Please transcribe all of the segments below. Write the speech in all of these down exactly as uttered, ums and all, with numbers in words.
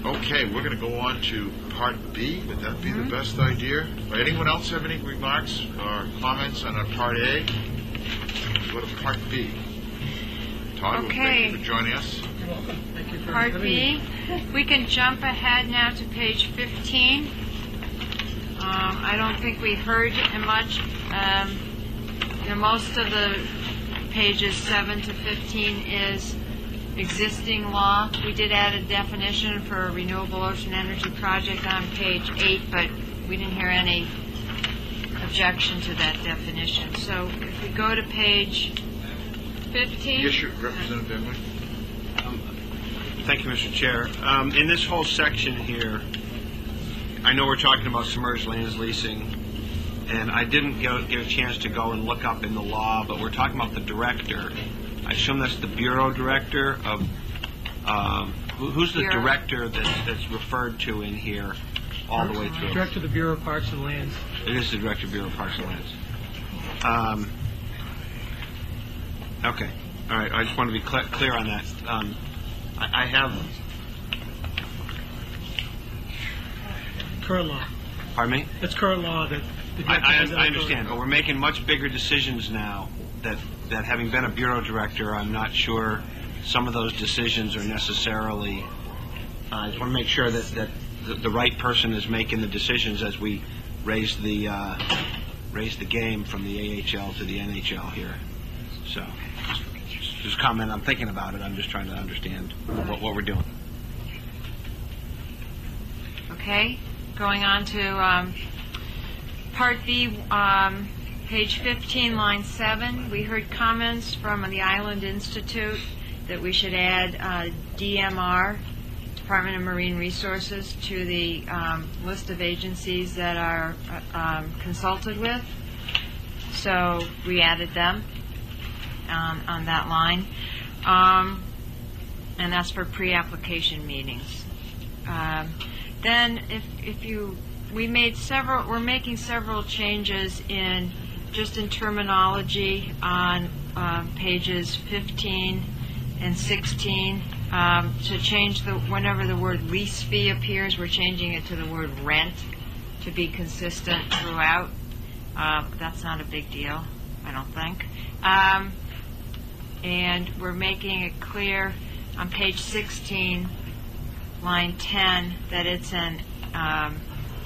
Okay, we're going to go on to Part B. Would that be Mm-hmm. the best idea? Anyone else have any remarks or comments on our Part A? Let's go to Part B. Todd, well, Okay. thank you for joining us. You're welcome. Thank you for Part having B. me. We can jump ahead now to page fifteen. Um, I don't think we heard much. Um, you know, most of the pages seven to fifteen is existing law. We did add a definition for a renewable ocean energy project on page eight, but we didn't hear any objection to that definition. So if we go to page fifteen. Yes, sure. Representative Emily. Um, Thank you, Mister Chair. Um, in this whole section here, I know we're talking about submerged lands leasing, and I didn't get, get a chance to go and look up in the law, but we're talking about the director. I assume that's the Bureau Director of, um, who, who's the Bureau. director that, that's referred to in here all the way through? Director of the Bureau of Parks and Lands. It is the Director of Bureau of Parks and Lands. Um, okay. All right. I just want to be clear, clear on that. Um, I, I have... Current law. Pardon me? It's current law that the I, director I, has I understand, but we're making much bigger decisions now that, that having been a bureau director, I'm not sure some of those decisions are necessarily... Uh, I just want to make sure that, that the, the right person is making the decisions as we raise the uh, raise the game from the A H L to the N H L here. So, just, just comment. I'm thinking about it. I'm just trying to understand what, what we're doing. Okay, going on to um, Part B, um, page fifteen, line seven. We heard comments from the Island Institute that we should add uh, D M R, Department of Marine Resources, to the um, list of agencies that are uh, um, consulted with. So we added them on, on that line. Um, and that's for pre-application meetings. Um, Then, if if you, we made several, we're making several changes in, just in terminology on um, pages fifteen and sixteen. Um, to change the, whenever the word lease fee appears, we're changing it to the word rent to be consistent throughout. Uh, that's not a big deal, I don't think. Um, and we're making it clear on page sixteen, line ten, that it's an um,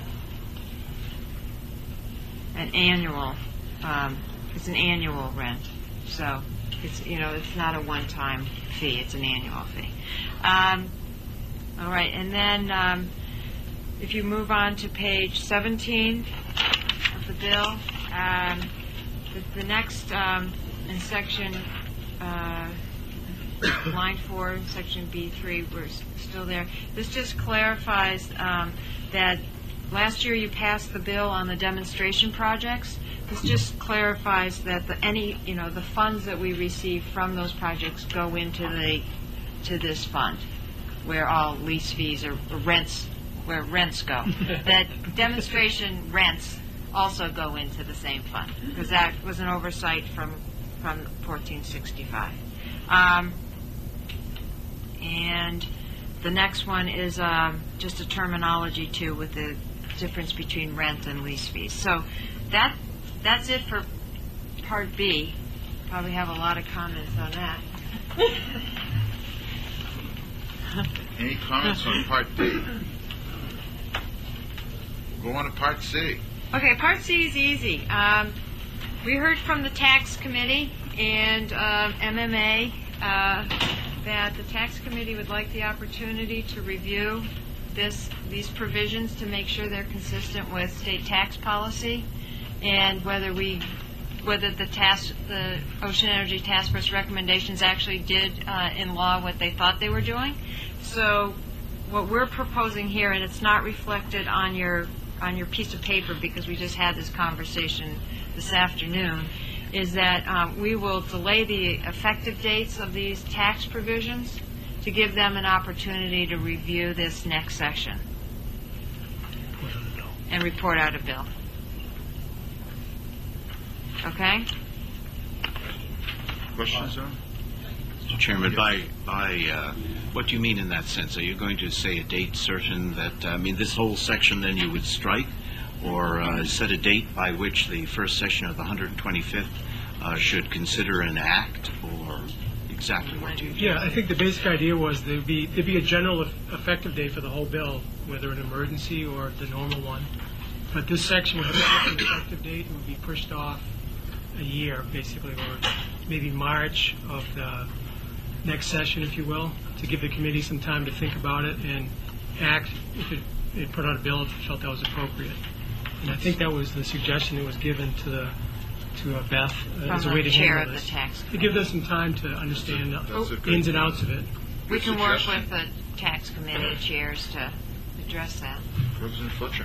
an annual um, it's an annual rent. So it's, you know, it's not a one-time fee; it's an annual fee. Um, all right, and then um, if you move on to page seventeen of the bill, um, the, the next um, in section. Uh, line four, section B three, we're s- still there. This just clarifies um, that last year you passed the bill on the demonstration projects. This just clarifies that the, any, you know, the funds that we receive from those projects go into the to this fund, where all lease fees or, or rents, where rents go. That demonstration rents also go into the same fund, because that was an oversight from from fourteen sixty-five. Um, And the next one is um, just a terminology, too, with the difference between rent and lease fees. So that that's it for Part B. Probably have a lot of comments on that. Any comments on Part B? We'll go on to Part C. Okay, Part C is easy. Um, we heard from the Tax Committee and uh, M M A uh, that the Tax Committee would like the opportunity to review this these provisions to make sure they're consistent with state tax policy, and whether we whether the task the Ocean Energy Task Force recommendations actually did uh, in law what they thought they were doing. So what we're proposing here, and it's not reflected on your on your piece of paper because we just had this conversation this afternoon, is that um, we will delay the effective dates of these tax provisions to give them an opportunity to review this next section and report out a bill. Okay? Questions, sir? Chairman, by, by uh, what do you mean in that sense? Are you going to say a date certain that, I mean, this whole section then you would strike, or uh, set a date by which the first session of the one hundred twenty-fifth uh, should consider an act, or exactly what do you do? Yeah, I think the basic idea was there'd be, there'd be a general eff- effective date for the whole bill, whether an emergency or the normal one. But this section would have a different effective date. It would be pushed off a year, basically, or maybe March of the next session, if you will, to give the committee some time to think about it and act if it, it put out a bill if it felt that was appropriate. And I think that was the suggestion that was given to the to uh, Beth uh, as a From way the to chair handle of the this. tax To give them some time to understand That's a the good- ins and outs of it. We can work suggestion. with the tax committee chairs to address that. President Fletcher.